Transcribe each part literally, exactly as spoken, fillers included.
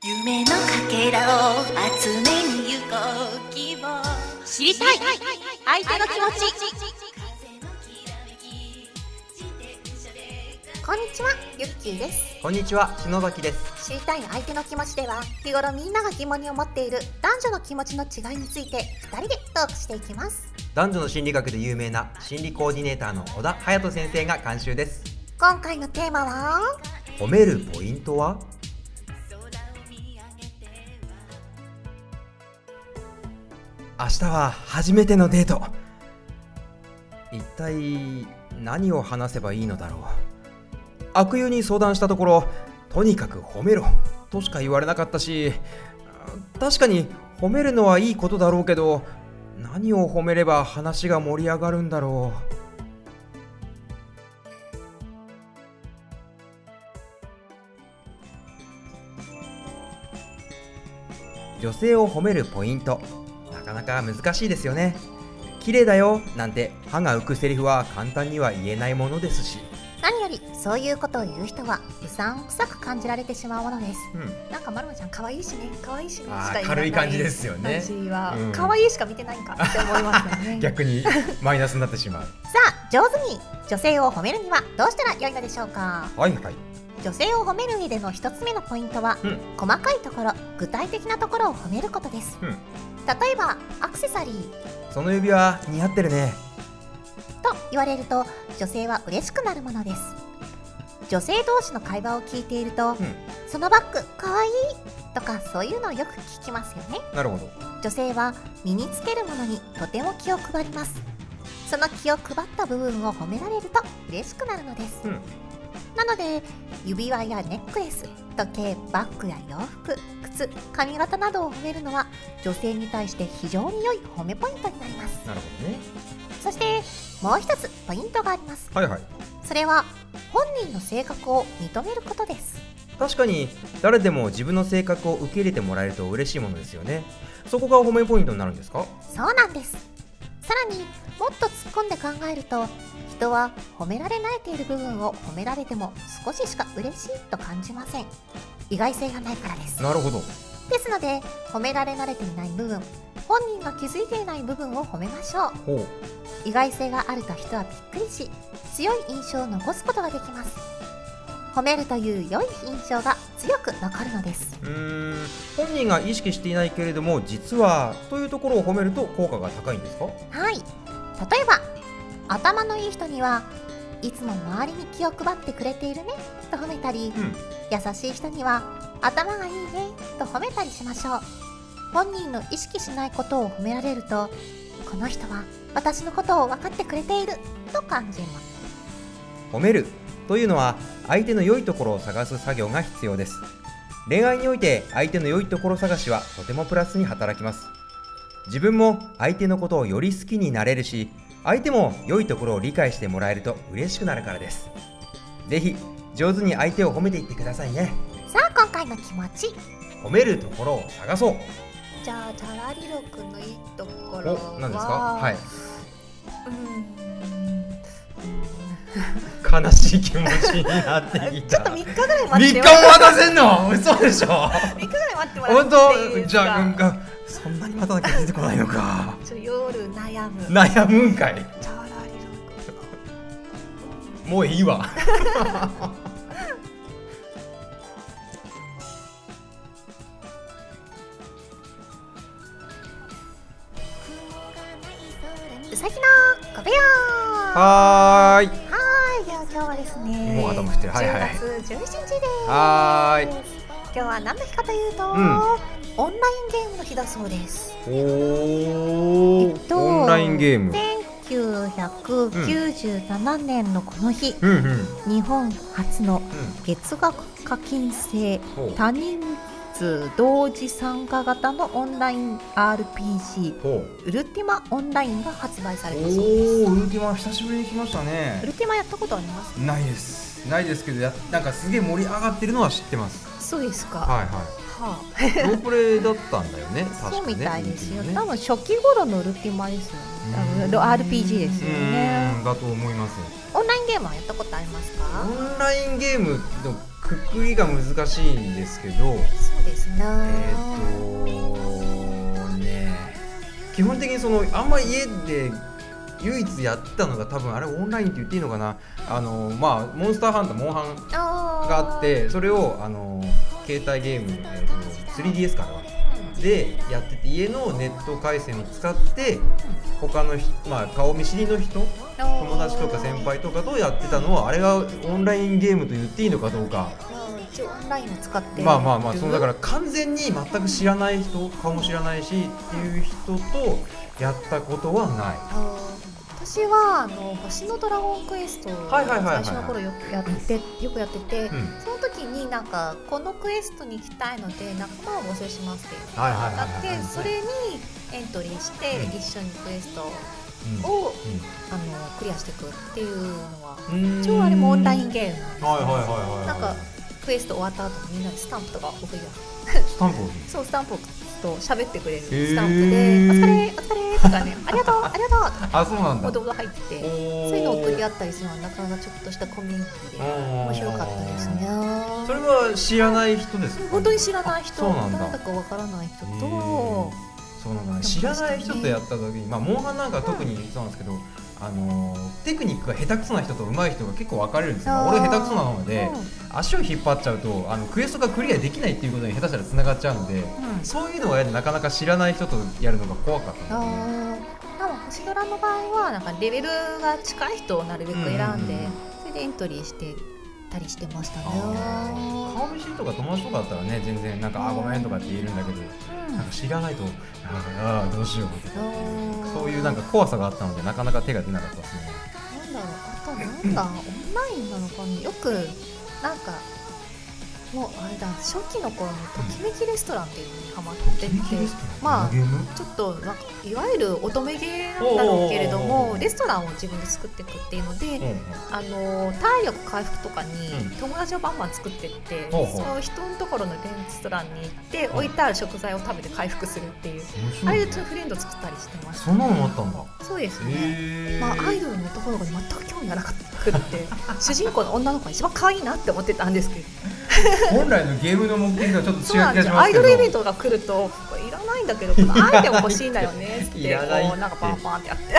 夢のかけらを集めに行こう希望知りたい相手の気持ち。こんにちは、ゆっきーです。 こんにちは、篠崎です。 知りたい相手の気持ちでは、日頃みんなが疑問に思っている男女の気持ちの違いについてふたりでトークしていきます。 男女の心理学で有名な心理コーディネーターの小田隼人先生が監修です。 今回のテーマは、 褒めるポイントは？明日は初めてのデート。一体何を話せばいいのだろう。悪友に相談したところ、とにかく褒めろとしか言われなかったし、確かに褒めるのはいいことだろうけど、何を褒めれば話が盛り上がるんだろう。女性を褒めるポイント、なかなか難しいですよね。綺麗だよなんて歯が浮くセリフは簡単には言えないものですし、 何よりそういうことを言う人はうさんくさく感じられてしまうものです、 うん、 なんかまるまちゃん可愛いしね、可愛いしねしあか言わない軽い感じですよね。 感じは、 うん、 可愛いしか見てないんかって思いますよね逆にマイナスになってしまうさあ、上手に女性を褒めるにはどうしたら良いのでしょうか。 はいはい。 女性を褒める上での一つ目のポイントは、うん、細かいところ、具体的なところを褒めることです、うん、例えばアクセサリー、 その指輪似合ってるねと言われると女性は嬉しくなるものです。女性同士の会話を聞いていると、うん、そのバッグかわいいとかそういうのをよく聞きますよね。 なるほど。 女性は身につけるものにとても気を配ります。その気を配った部分を褒められると嬉しくなるのです、うん、なので指輪やネックレス、時計、バッグや洋服、靴、髪型などを褒めるのは女性に対して非常に良い褒めポイントになります。 なるほどね。 そしてもう一つポイントがあります。 はいはい。 それは本人の性格を認めることです。 確かに誰でも自分の性格を受け入れてもらえると嬉しいものですよね。そこが褒めポイントになるんですか？ そうなんです。さらにもっと突っ込んで考えると、人は褒められ慣れている部分を褒められても少ししか嬉しいと感じません。意外性がないからです。 なるほど。 ですので褒められ慣れていない部分、本人が気づいていない部分を褒めましょう。 ほう。 意外性があると人はびっくりし、強い印象を残すことができます。褒めるという良い印象が強く残るのです。 うーん、本人が意識していないけれども実はというところを褒めると効果が高いんですか？ はい。例えば頭のいい人にはいつも周りに気を配ってくれているねと褒めたり、うん、優しい人には頭がいいねと褒めたりしましょう。本人の意識しないことを褒められると、この人は私のことを分かってくれていると感じます。 褒めるというのは相手の良いところを探す作業が必要です。恋愛において相手の良いところ探しはとてもプラスに働きます。自分も相手のことをより好きになれるし、相手も良いところを理解してもらえると嬉しくなるからです。ぜひ上手に相手を褒めていってくださいね。 さあ、今回の気持ち、 褒めるところを探そう。 じゃあチャラリロくんのいいところは何ですか？はい。 うーん悲しい気持ちになってきた。 ちょっとみっかぐらい待って。 みっかも待たせんの？嘘でしょ。 みっかぐらい待ってもらっていいですか？ じゃあ、うんか、そんなに待たなきゃ出てこないのか。 ちょ夜悩む。 悩むんかい。 チャラリロもういいわ。 うさぎの小部屋。 はーい。 はーい。では今日はですね、 もう頭振ってる。はいはい。 じゅうがつじゅうしちにちです。 はーい。 今日は何の日かというと、うん、オンラインゲームの日だそうです。 おー、えっと、オンラインゲーム。 せんきゅうひゃくきゅうじゅうななねんのこの日、 うんうん、 日本初の月額課金制、うん、多人数同時参加型のオンライン アールピージー ウルティマオンラインが発売されたそうです。 おー、ウルティマ久しぶりに来ましたね。 ウルティマやったことあります？ ないですないですけど、やなんかすげえ盛り上がってるのは知ってます。 そうですか。 はいはい。はあ、ロープレイだったんだよね。確かね。 そうみたいですよ。多分初期頃のウルティマですよね。多分 アールピージー ですよね。 だと思います。 オンラインゲームはやったことありますか？ オンラインゲームのくくりが難しいんですけど、そうですね。 えー、っとね基本的にそのあんまり家で唯一やってたのが多分あれオンラインって言っていいのかな、あのまあモンスターハンターモンハンがあって、それをあの携帯ゲーム、えー、と スリーディーエス からでやってて、家のネット回線を使って他の人、まあ、顔見知りの人、友達とか先輩とかとやってたのは、あれがオンラインゲームと言っていいのかどうか。 一応オンラインを使ってまあまあまあ、そのだから完全に全く知らない人、顔も知らないしっていう人とやったことはない。 私はあの星のドラゴンクエストを最初の頃よくやってよくやってて、うん、その時になんかこのクエストに行きたいので仲間を募集しますっていうのがあって、それにエントリーして一緒にクエストを、うんうん、あのクリアしていくっていうのは、一応あれもオンラインゲームなんですけど、なんかクエスト終わった後にみんなでスタンプとか送るよ。 スタンプそうスタンプをと喋ってくれるスタンプで、お疲れお疲れとかね、ありがとうありがとうとか、 あ、そうなんだ、 ボドボド入ってて、そういうのを送り合ったりするのはなかなかちょっとしたコミュニティで面白かったですね。 それは知らない人ですか？ 本当に知らない人、 そうなんだ、 誰だかわからない人と、 そうなんだ、ね、知らない人とやった時に、まあモンハンなんか特にそうなんですけど、あのー、テクニックが下手くそな人と上手い人が結構分かれるんですよ。俺下手くそなので、うん、足を引っ張っちゃうとあのクエストがクリアできないっていうことに下手したらつながっちゃうので、うん、そういうのはなかなか知らない人とやるのが怖かったので、ね、 多分星ドラの場合はなんかレベルが近い人をなるべく選んで、うんうん、それでエントリーしてたりしてましたね。 顔見知りとか友達とかだったらね、全然なんかあごめんとかって言えるんだけど、うん、なんか知らないとああどうしようとか、そういうなんか怖さがあったのでなかなか手が出なかったですね。 なんだろう、あとなんだオンラインなのかな、よくなんかもうあれだ、初期の頃のときめきレストランっていうのにハマってて、まあちょっとなんかいわゆる乙女ゲーなんだろうけれども、レストランを自分で作っていくっていうので、あの体力回復とかに友達をバンバン作っていって、そういう人のところのレストランに行って置いてある食材を食べて回復するっていう、あれでフレンド作ったりしてました。 そんなのもあったんだ。 そうですね。まあアイドルのところが全く興味がなかったくって主人公の女の子が一番可愛いなって思ってたんですけど本来のゲームの目的とはちょっと違う気がしますけど、 アイドルイベントが来るとこれいらないんだけどこのアイテム欲しいんだよねっていらないってこうなんかパンパンってやって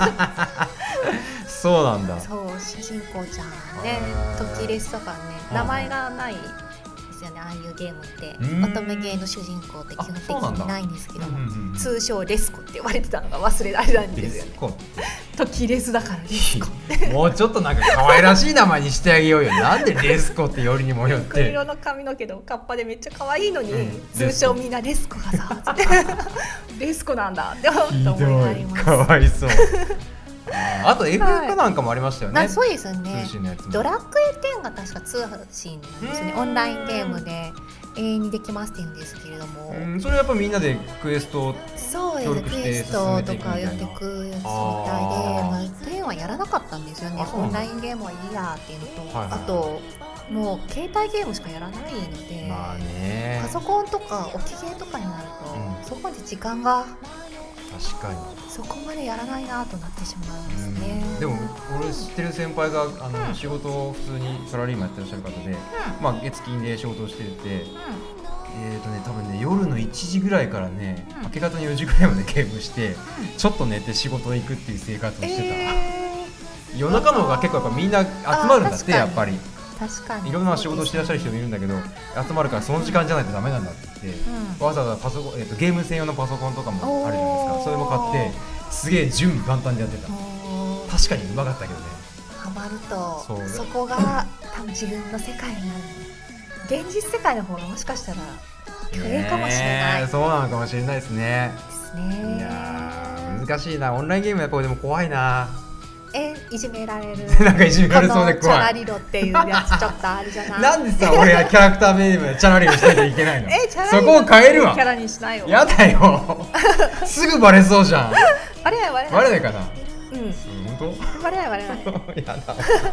そうなんだ。 そう主人公ちゃんね、時レスとかね、名前がないですよね、ああいうゲームって乙女ゲーの主人公って基本的にないんですけども、うんうん、通称レスコって呼ばれてたのが忘れられないんですよね。時レスだからレスコもうちょっとなんか可愛らしい名前にしてあげようよ。なんでレスコってよりにもよって黒色の髪の毛のカッパでめっちゃ可愛いのに、うん、通称みんなレスコがさレスコなんだって思いがあります。 かわいそうあと エフエフ かなんかもありましたよね、はい、 そうですね。ドラクエテンが確か通信なんですよね。オンラインゲームで永遠にできますって言うんですけれども、 うん、それやっぱみんなでクエストをそうですね、クエストとかやっていくやつみたいで、まあ、テンはやらなかったんですよね。オンラインゲームはいいやっていうのと、はいはいはい、あともう携帯ゲームしかやらないので、 まあね、 パソコンとか置きゲーとかになると、うん、そこまで時間が確かにそこまでやらないなとなってしまいますね。 でも俺知ってる先輩があの、うん、仕事を普通にサラリーマンやってらっしゃる方で、うんまあ、月金で仕事をしてて、うん、えーとね多分ね夜のいちじぐらいからね、うん、明け方のよじぐらいまでゲームして、うん、ちょっと寝て仕事行くっていう生活をしてた、えー、夜中の方が結構やっぱみんな集まるんだって、やっぱり確かにいろんな仕事をしてらっしゃる人もいるんだけど、集まるからその時間じゃないとダメなんだって言って、うん、わざわざパソコン、えーと、ゲーム専用のパソコンとかもあるじゃないですか。それも買ってすげえ準備万端でやってた。確かにうまかったけどね。 ハマると そ, そこが多分自分の世界になる。現実世界の方がもしかしたら虚栄かもしれない。 そうなのかもしれないですね。 ですね。 いや難しいな。オンラインゲームやっぱりでも怖いな。 えいじめられるなんかいじめられそうで怖い。 チャラリロっていうやつちょっとあるじゃないなんでさ俺はキャラクター名でチャラリロしないといけないのえチャラリロそこを変えるわ。 キャラにしないよ。 やだよすぐバレそうじゃん。 バレないバレない。 バレないかな。 うん本当？ バレないバレないやだ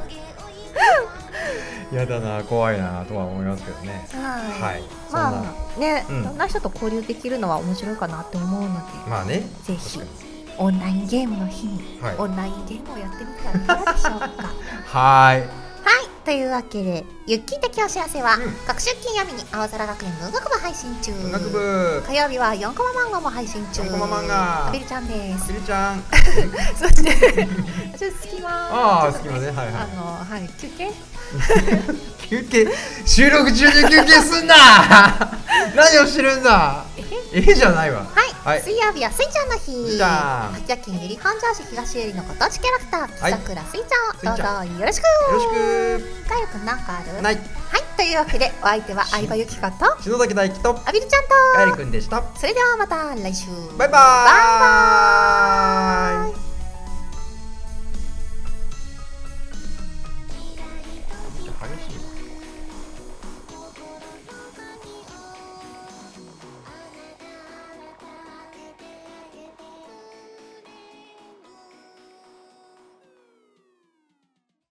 やだな、怖いなとは思いますけどね。 はい、まあね、いろんな人と交流できるのは面白いかなって思うので、 まあね、 ぜひオンラインゲームの日にオンラインゲームをやってみてはいかがでしょうか。 はい。はい。 というわけで、ゆっきー的お知らせは、 うん各週金曜日に青空学園文学部配信中。 文学部火曜日はよんコマ漫画も配信中。 よんコマ漫画アビルちゃんです。 ビルちゃんそしてちょっと隙間ああちょっと隙間ねはいはいあのはい休憩休憩収録中に休憩すんな何をしてるんだええじゃないわはい、 はい水曜日はスイちゃんの日。 じゃあ秋田県ゆり本庄市東ゆりのご当地キャラクターはいさくらスイちゃんをどうぞよろしく。 よろしくカエルくんなんかある？ ないはい、というわけでお相手は相葉ゆきこと篠崎大輝とアビルちゃんとカエルくんでした。 それではまた来週。 バイバーイ。 バイバーイ。